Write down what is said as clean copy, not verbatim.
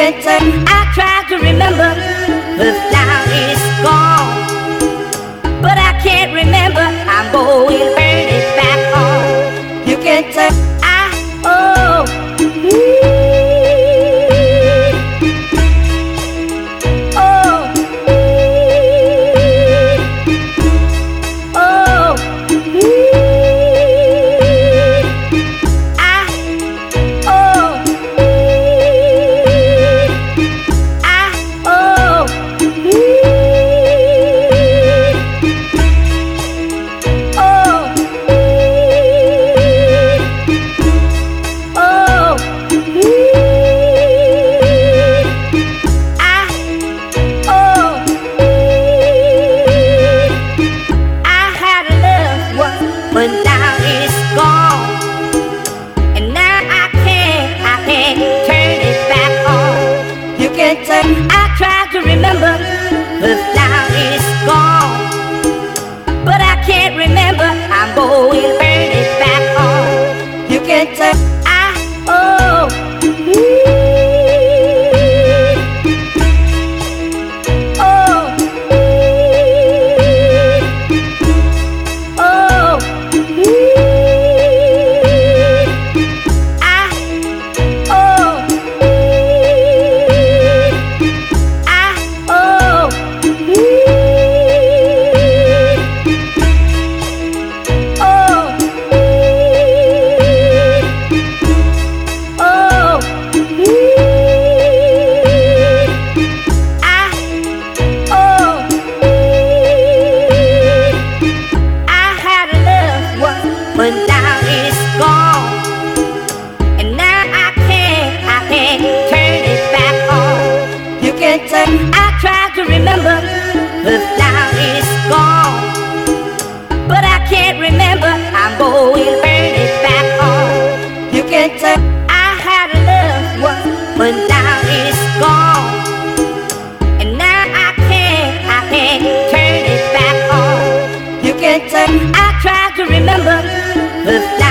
can say I try to remember, but now it's gone. But I can't remember, I'm going to burn it back on. You can say but now it's gone, and now I can't turn it back on. You can say I try to remember, but now it's gone. But I can't remember, I'm going to burn it back on. You can say but now it's gone, and now I can't turn it back on. You can say I try to remember, but now it's gone. But I can't remember, I'm going to burn it back on. You can say I had a loved one, but now it's gone, and now I can't turn it back on. You can say I try to remember, but